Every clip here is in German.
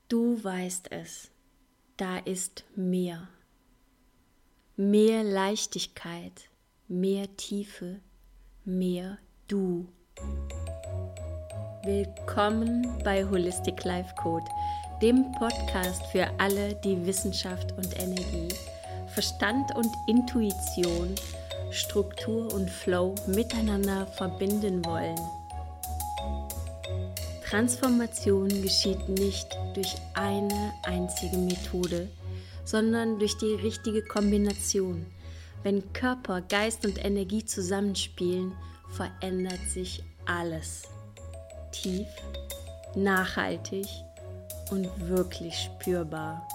Du weißt es, da ist mehr. Mehr Leichtigkeit, mehr Tiefe, mehr du. Willkommen bei Holistic Life Code, dem Podcast für alle, die Wissenschaft und Energie, Verstand und Intuition, Struktur und Flow miteinander verbinden wollen. Transformation geschieht nicht durch eine einzige Methode, sondern durch die richtige Kombination. Wenn Körper, Geist und Energie zusammenspielen, verändert sich alles. Tief, nachhaltig und wirklich spürbar.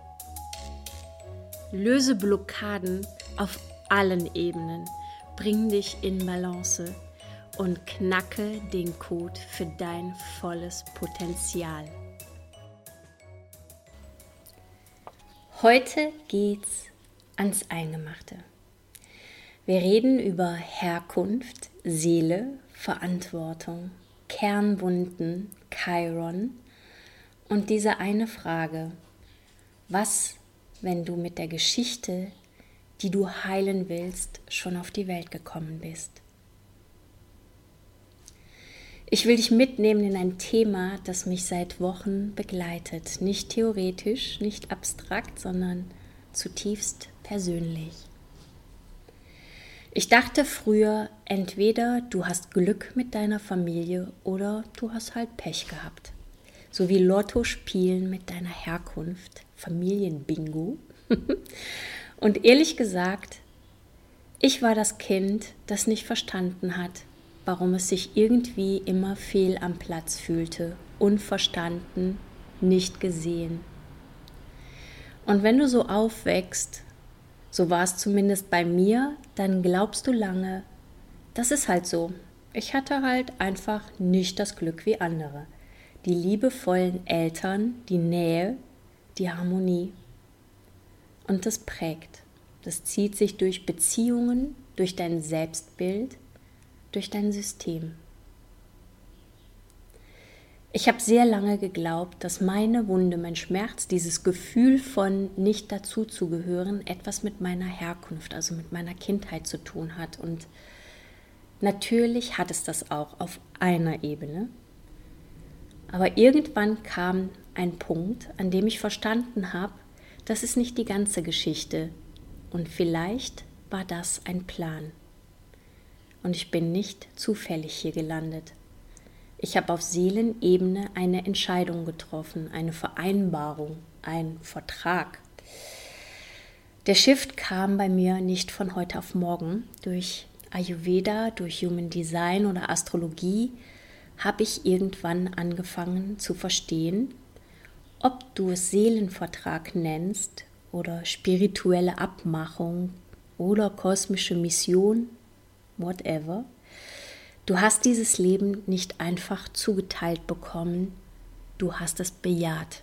Löse Blockaden auf allen Ebenen, bring dich in Balance und knacke den Code für dein volles Potenzial. Heute geht's ans Eingemachte. Wir reden über Herkunft, Seele, Verantwortung, Kernwunden, Chiron und diese eine Frage: Was, wenn du mit der Geschichte, die du heilen willst, schon auf die Welt gekommen bist? Ich will dich mitnehmen in ein Thema, das mich seit Wochen begleitet. Nicht theoretisch, nicht abstrakt, sondern zutiefst persönlich. Ich dachte früher, entweder du hast Glück mit deiner Familie oder du hast halt Pech gehabt. So wie Lotto spielen mit deiner Herkunft, Familienbingo. Und ehrlich gesagt, ich war das Kind, das nicht verstanden hat, warum es sich irgendwie immer fehl am Platz fühlte, unverstanden, nicht gesehen. Und wenn du so aufwächst, so war es zumindest bei mir, dann glaubst du lange, das ist halt so. Ich hatte halt einfach nicht das Glück wie andere. Die liebevollen Eltern, die Nähe, die Harmonie. Und das prägt. Das zieht sich durch Beziehungen, durch dein Selbstbild, durch dein System. Ich habe sehr lange geglaubt, dass meine Wunde, mein Schmerz, dieses Gefühl von nicht dazuzugehören, etwas mit meiner Herkunft, also mit meiner Kindheit zu tun hat. Und natürlich hat es das auch auf einer Ebene. Aber irgendwann kam ein Punkt, an dem ich verstanden habe, das ist nicht die ganze Geschichte. Und vielleicht war das ein Plan. Und ich bin nicht zufällig hier gelandet. Ich habe auf Seelenebene eine Entscheidung getroffen, eine Vereinbarung, ein Vertrag. Der Shift kam bei mir nicht von heute auf morgen. Durch Ayurveda, durch Human Design oder Astrologie habe ich irgendwann angefangen zu verstehen, ob du es Seelenvertrag nennst oder spirituelle Abmachung oder kosmische Mission, whatever. Du hast dieses Leben nicht einfach zugeteilt bekommen, du hast es bejaht.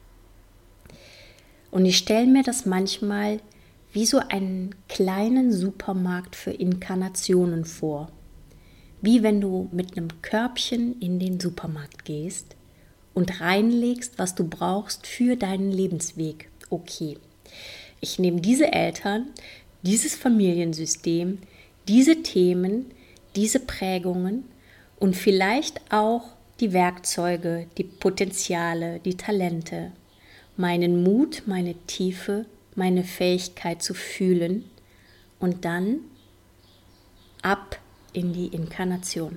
Und ich stelle mir das manchmal wie so einen kleinen Supermarkt für Inkarnationen vor. Wie wenn du mit einem Körbchen in den Supermarkt gehst und reinlegst, was du brauchst für deinen Lebensweg. Okay, ich nehme diese Eltern, dieses Familiensystem, diese Themen, diese Prägungen und vielleicht auch die Werkzeuge, die Potenziale, die Talente, meinen Mut, meine Tiefe, meine Fähigkeit zu fühlen und dann ab in die Inkarnation.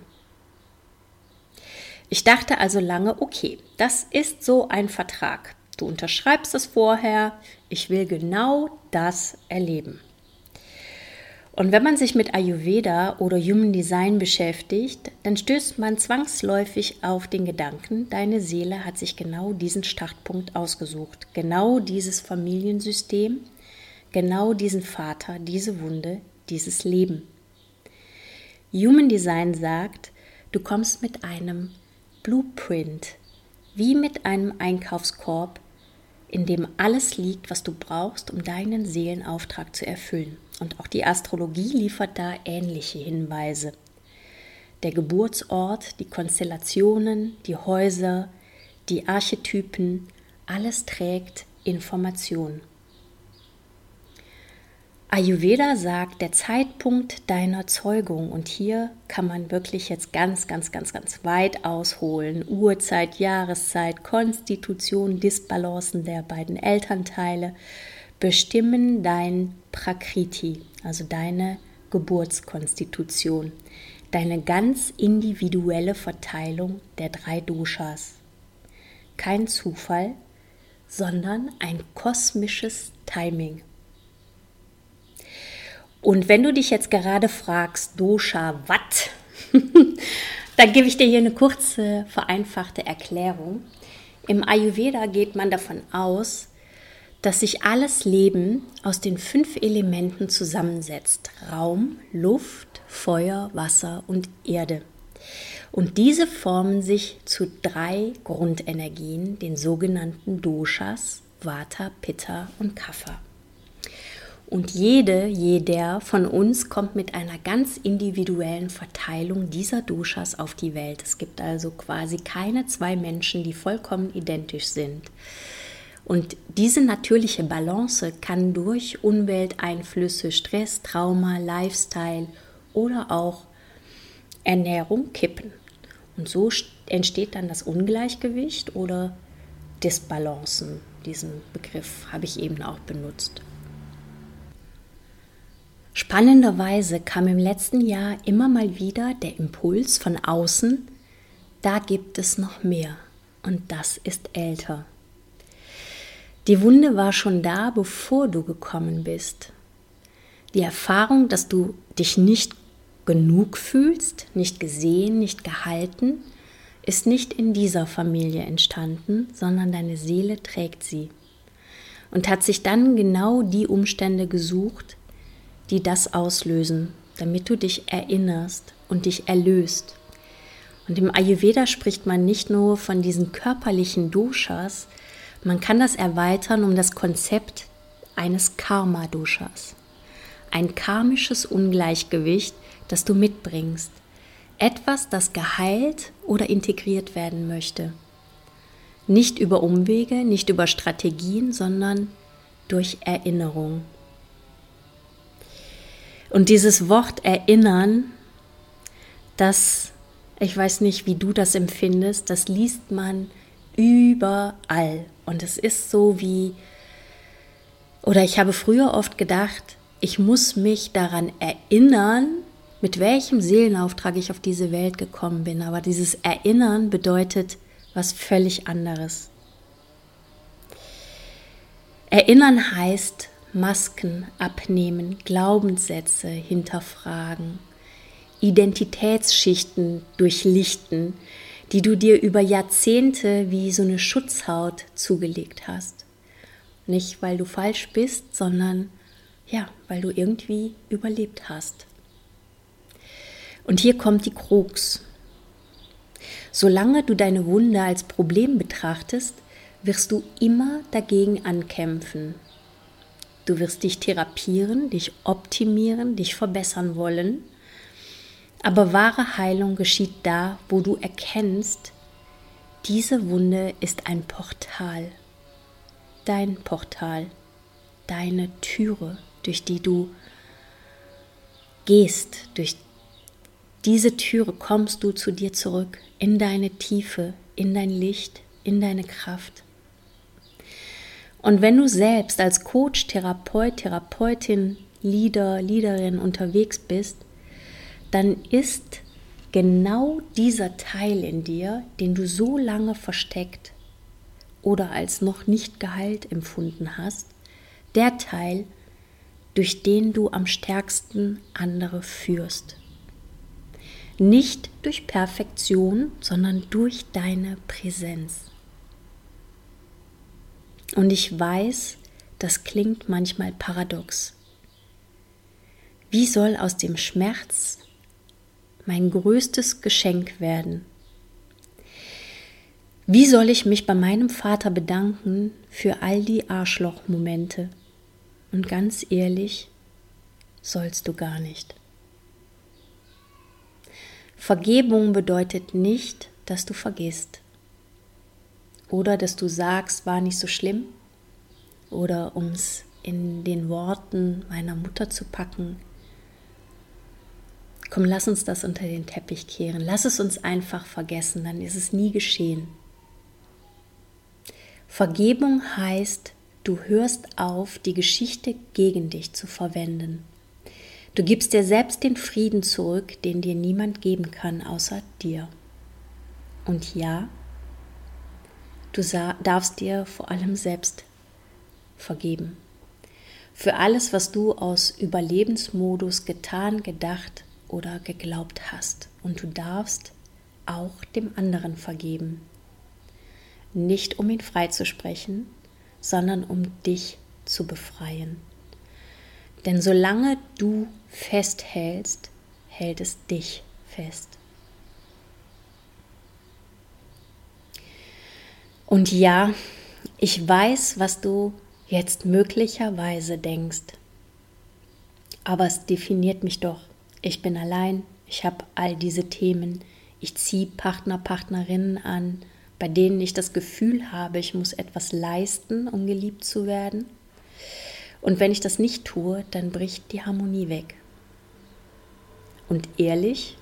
Ich dachte also lange, okay, das ist so ein Vertrag. Du unterschreibst es vorher, ich will genau das erleben. Und wenn man sich mit Ayurveda oder Human Design beschäftigt, dann stößt man zwangsläufig auf den Gedanken, deine Seele hat sich genau diesen Startpunkt ausgesucht, genau dieses Familiensystem, genau diesen Vater, diese Wunde, dieses Leben. Human Design sagt, du kommst mit einem Blueprint, wie mit einem Einkaufskorb, in dem alles liegt, was du brauchst, um deinen Seelenauftrag zu erfüllen. Und auch die Astrologie liefert da ähnliche Hinweise. Der Geburtsort, die Konstellationen, die Häuser, die Archetypen, Alles trägt Information. Ayurveda sagt, der Zeitpunkt deiner Zeugung, und hier kann man wirklich jetzt ganz weit ausholen. Uhrzeit, Jahreszeit, Konstitution, Disbalancen der beiden Elternteile bestimmen dein Prakriti, also deine Geburtskonstitution, deine ganz individuelle Verteilung der 3 Doshas. Kein Zufall, sondern ein kosmisches Timing. Und wenn du dich jetzt gerade fragst, Dosha, was? Dann gebe ich dir hier eine kurze, vereinfachte Erklärung. Im Ayurveda geht man davon aus, dass sich alles Leben aus den 5 Elementen zusammensetzt: Raum, Luft, Feuer, Wasser und Erde. Und diese formen sich zu 3 Grundenergien, den sogenannten Doshas, Vata, Pitta und Kapha. Und jeder von uns kommt mit einer ganz individuellen Verteilung dieser Doshas auf die Welt. Es gibt also quasi keine 2 Menschen, die vollkommen identisch sind. Und diese natürliche Balance kann durch Umwelteinflüsse, Stress, Trauma, Lifestyle oder auch Ernährung kippen. Und so entsteht dann das Ungleichgewicht oder Disbalancen. Diesen Begriff habe ich eben auch benutzt. Spannenderweise kam im letzten Jahr immer mal wieder der Impuls von außen, da gibt es noch mehr und das ist älter. Die Wunde war schon da, bevor du gekommen bist. Die Erfahrung, dass du dich nicht genug fühlst, nicht gesehen, nicht gehalten, ist nicht in dieser Familie entstanden, sondern deine Seele trägt sie und hat sich dann genau die Umstände gesucht, die das auslösen, damit du dich erinnerst und dich erlöst. Und im Ayurveda spricht man nicht nur von diesen körperlichen Doshas, man kann das erweitern um das Konzept eines Karma-Doshas. Ein karmisches Ungleichgewicht, das du mitbringst. Etwas, das geheilt oder integriert werden möchte. Nicht über Umwege, nicht über Strategien, sondern durch Erinnerung. Und dieses Wort erinnern, das, ich weiß nicht, wie du das empfindest, das liest man überall. Und es ist so wie, oder ich habe früher oft gedacht, ich muss mich daran erinnern, mit welchem Seelenauftrag ich auf diese Welt gekommen bin. Aber dieses Erinnern bedeutet was völlig anderes. Erinnern heißt, Masken abnehmen, Glaubenssätze hinterfragen, Identitätsschichten durchlichten, die du dir über Jahrzehnte wie so eine Schutzhaut zugelegt hast. Nicht, weil du falsch bist, sondern ja, weil du irgendwie überlebt hast. Und hier kommt die Krux. Solange du deine Wunde als Problem betrachtest, wirst du immer dagegen ankämpfen. Du wirst dich therapieren, dich optimieren, dich verbessern wollen. Aber wahre Heilung geschieht da, wo du erkennst, diese Wunde ist ein Portal. Dein Portal, deine Türe, durch die du gehst. Durch diese Türe kommst du zu dir zurück, in deine Tiefe, in dein Licht, in deine Kraft. Und wenn du selbst als Coach, Therapeut, Therapeutin, Leader, Leaderin unterwegs bist, dann ist genau dieser Teil in dir, den du so lange versteckt oder als noch nicht geheilt empfunden hast, der Teil, durch den du am stärksten andere führst. Nicht durch Perfektion, sondern durch deine Präsenz. Und ich weiß, das klingt manchmal paradox. Wie soll aus dem Schmerz mein größtes Geschenk werden? Wie soll ich mich bei meinem Vater bedanken für all die Arschlochmomente? Und ganz ehrlich, sollst du gar nicht. Vergebung bedeutet nicht, dass du vergisst. Oder dass du sagst, war nicht so schlimm. Oder um es in den Worten meiner Mutter zu packen, komm, lass uns das unter den Teppich kehren. Lass es uns einfach vergessen, dann ist es nie geschehen. Vergebung heißt, du hörst auf, die Geschichte gegen dich zu verwenden. Du gibst dir selbst den Frieden zurück, den dir niemand geben kann, außer dir. Und ja, du darfst dir vor allem selbst vergeben. Für alles, was du aus Überlebensmodus getan, gedacht oder geglaubt hast. Und du darfst auch dem anderen vergeben. Nicht um ihn freizusprechen, sondern um dich zu befreien. Denn solange du festhältst, hält es dich fest. Und ja, ich weiß, was du jetzt möglicherweise denkst. Aber es definiert mich doch. Ich bin allein, ich habe all diese Themen. Ich ziehe Partner, Partnerinnen an, bei denen ich das Gefühl habe, ich muss etwas leisten, um geliebt zu werden. Und wenn ich das nicht tue, dann bricht die Harmonie weg. Und ehrlich,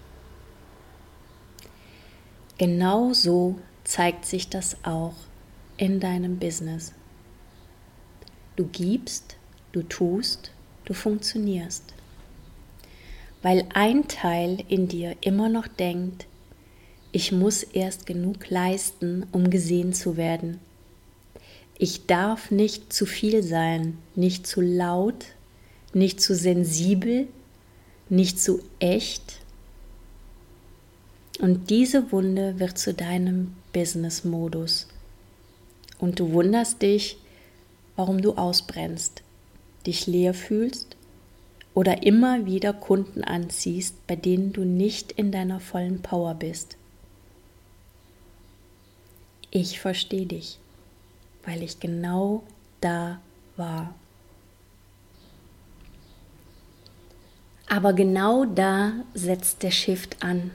genau so zeigt sich das auch in deinem Business. Du gibst, du tust, du funktionierst. Weil ein Teil in dir immer noch denkt, ich muss erst genug leisten, um gesehen zu werden. Ich darf nicht zu viel sein, nicht zu laut, nicht zu sensibel, nicht zu echt. Und diese Wunde wird zu deinem Business-Modus. Und du wunderst dich, warum du ausbrennst, dich leer fühlst oder immer wieder Kunden anziehst, bei denen du nicht in deiner vollen Power bist. Ich verstehe dich, weil ich genau da war. Aber genau da setzt der Shift an.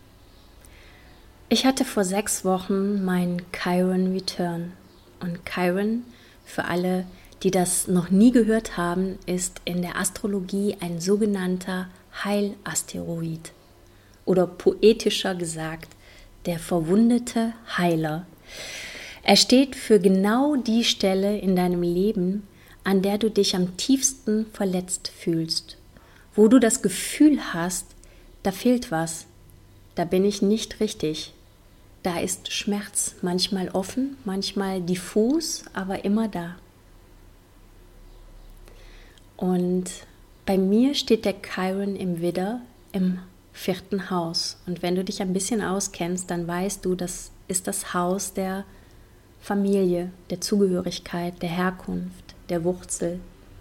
Ich hatte vor 6 Wochen meinen Chiron Return. Und Chiron, für alle, die das noch nie gehört haben, ist in der Astrologie ein sogenannter Heilasteroid. Oder poetischer gesagt, der verwundete Heiler. Er steht für genau die Stelle in deinem Leben, an der du dich am tiefsten verletzt fühlst. Wo du das Gefühl hast, da fehlt was, da bin ich nicht richtig. Da ist Schmerz, manchmal offen, manchmal diffus, aber immer da. Und bei mir steht der Chiron im Widder im 4. Haus. Und wenn du dich ein bisschen auskennst, dann weißt du, das ist das Haus der Familie, der Zugehörigkeit, der Herkunft, der Wurzel.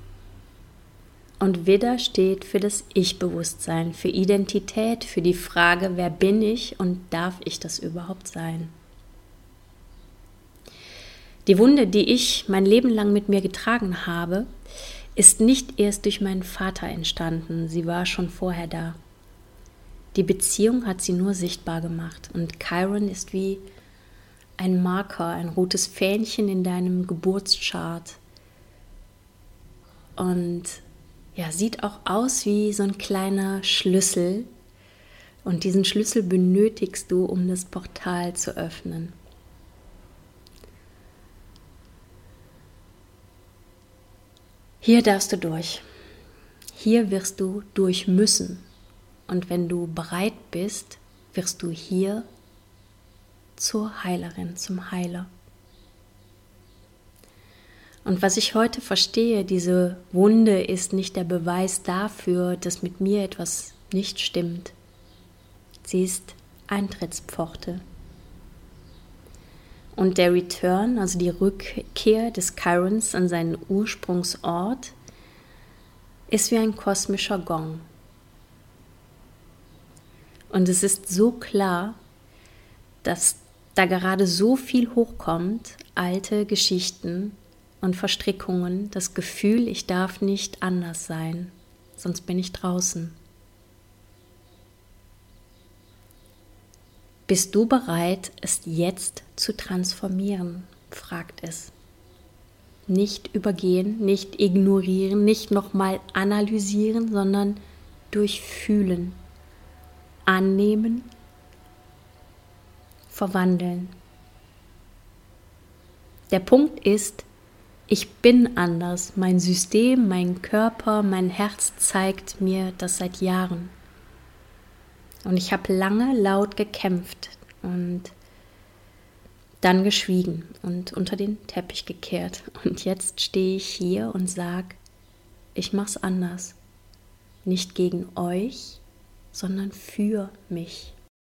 Und Widder steht für das Ich-Bewusstsein, für Identität, für die Frage, wer bin ich und darf ich das überhaupt sein? Die Wunde, die ich mein Leben lang mit mir getragen habe, ist nicht erst durch meinen Vater entstanden, sie war schon vorher da. Die Beziehung hat sie nur sichtbar gemacht und Chiron ist wie ein Marker, ein rotes Fähnchen in deinem Geburtschart und ja, sieht auch aus wie so ein kleiner Schlüssel und diesen Schlüssel benötigst du, um das Portal zu öffnen. Hier darfst du durch. Hier wirst du durch müssen. Und wenn du bereit bist, wirst du hier zur Heilerin, zum Heiler. Und was ich heute verstehe, diese Wunde ist nicht der Beweis dafür, dass mit mir etwas nicht stimmt. Sie ist Eintrittspforte. Und der Return, also die Rückkehr des Chirons an seinen Ursprungsort, ist wie ein kosmischer Gong. Und es ist so klar, dass da gerade so viel hochkommt, alte Geschichten und Verstrickungen, das Gefühl, ich darf nicht anders sein, sonst bin ich draußen. Bist du bereit, es jetzt zu transformieren? Fragt es. Nicht übergehen, nicht ignorieren, nicht nochmal analysieren, sondern durchfühlen, annehmen, verwandeln. Der Punkt ist, ich bin anders. Mein System, mein Körper, mein Herz zeigt mir das seit Jahren. Und ich habe lange laut gekämpft und dann geschwiegen und unter den Teppich gekehrt. Und jetzt stehe ich hier und sage, ich mache es anders. Nicht gegen euch, sondern für mich.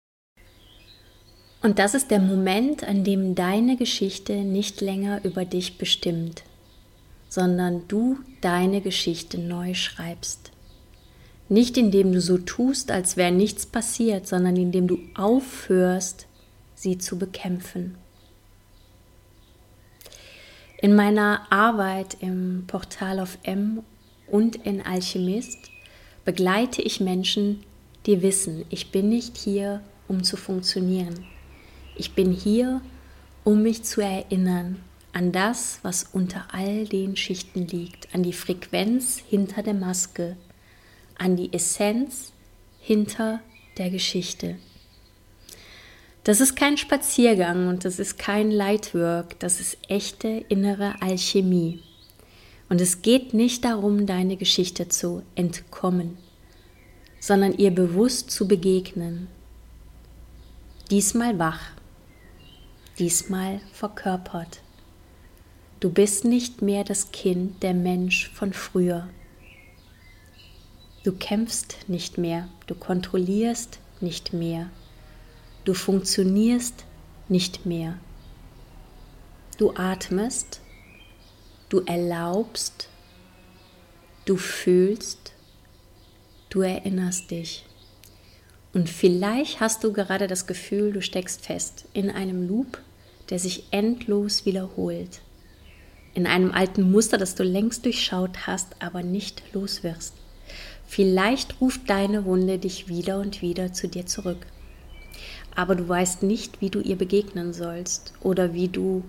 Und das ist der Moment, an dem deine Geschichte nicht länger über dich bestimmt, sondern du deine Geschichte neu schreibst. Nicht indem du so tust, als wäre nichts passiert, sondern indem du aufhörst, sie zu bekämpfen. In meiner Arbeit im Portal of M und in Alchemist begleite ich Menschen, die wissen, ich bin nicht hier, um zu funktionieren. Ich bin hier, um mich zu erinnern an das, was unter all den Schichten liegt, an die Frequenz hinter der Maske, an die Essenz hinter der Geschichte. Das ist kein Spaziergang und das ist kein Lightwork, das ist echte innere Alchemie. Und es geht nicht darum, deine Geschichte zu entkommen, sondern ihr bewusst zu begegnen. Diesmal wach, diesmal verkörpert. Du bist nicht mehr das Kind, der Mensch von früher. Du kämpfst nicht mehr, du kontrollierst nicht mehr, du funktionierst nicht mehr. Du atmest, du erlaubst, du fühlst, du erinnerst dich. Und vielleicht hast du gerade das Gefühl, du steckst fest in einem Loop, der sich endlos wiederholt. In einem alten Muster, das du längst durchschaut hast, aber nicht los wirst. Vielleicht ruft deine Wunde dich wieder und wieder zu dir zurück. Aber du weißt nicht, wie du ihr begegnen sollst oder wie du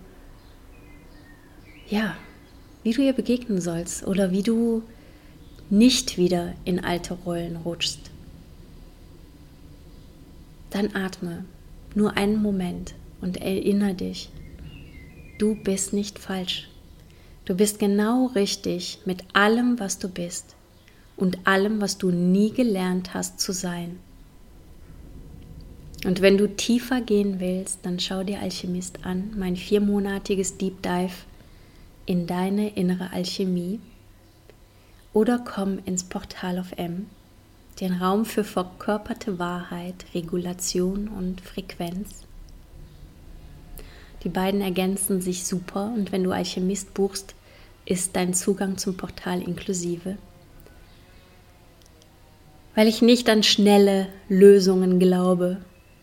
ihr begegnen sollst oder wie du nicht wieder in alte Rollen rutschst. Dann atme nur einen Moment und erinnere dich, du bist nicht falsch. Du bist genau richtig mit allem, was du bist. Und allem, was du nie gelernt hast zu sein. Und wenn du tiefer gehen willst, dann schau dir Alchemist an, mein 4-monatiges Deep Dive in deine innere Alchemie. Oder komm ins Portal of M, den Raum für verkörperte Wahrheit, Regulation und Frequenz. Die beiden ergänzen sich super und wenn du Alchemist buchst, ist dein Zugang zum Portal inklusive. Weil ich nicht an schnelle Lösungen glaube.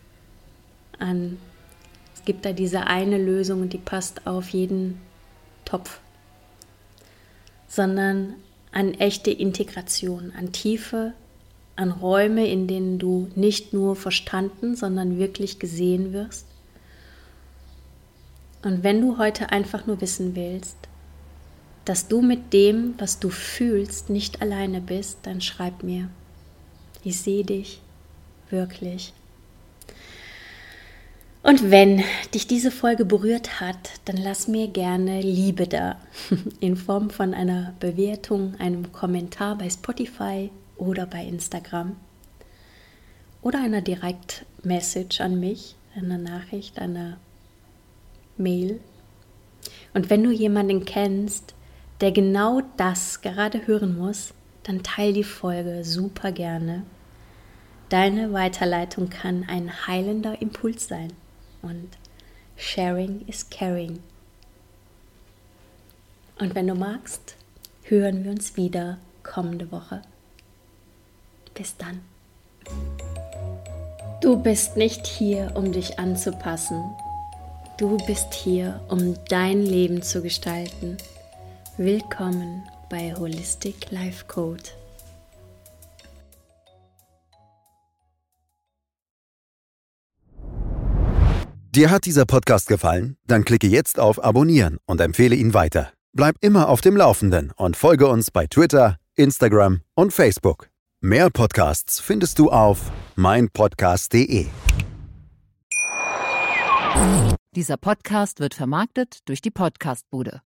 Es gibt da diese eine Lösung und die passt auf jeden Topf. Sondern an echte Integration, an Tiefe, an Räume, in denen du nicht nur verstanden, sondern wirklich gesehen wirst. Und wenn du heute einfach nur wissen willst, dass du mit dem, was du fühlst, nicht alleine bist, dann schreib mir. Ich sehe dich wirklich. Und wenn dich diese Folge berührt hat, dann lass mir gerne Liebe da. In Form von einer Bewertung, einem Kommentar bei Spotify oder bei Instagram. Oder einer Direct-Message an mich, einer Nachricht, einer Mail. Und wenn du jemanden kennst, der genau das gerade hören muss, dann teile die Folge super gerne. Deine Weiterleitung kann ein heilender Impuls sein. Und sharing is caring. Und wenn du magst, hören wir uns wieder kommende Woche. Bis dann. Du bist nicht hier, um dich anzupassen. Du bist hier, um dein Leben zu gestalten. Willkommen bei Holistic Life Code. Dir hat dieser Podcast gefallen? Dann klicke jetzt auf Abonnieren und empfehle ihn weiter. Bleib immer auf dem Laufenden und folge uns bei Twitter, Instagram und Facebook. Mehr Podcasts findest du auf meinpodcast.de. Dieser Podcast wird vermarktet durch die Podcast-Bude.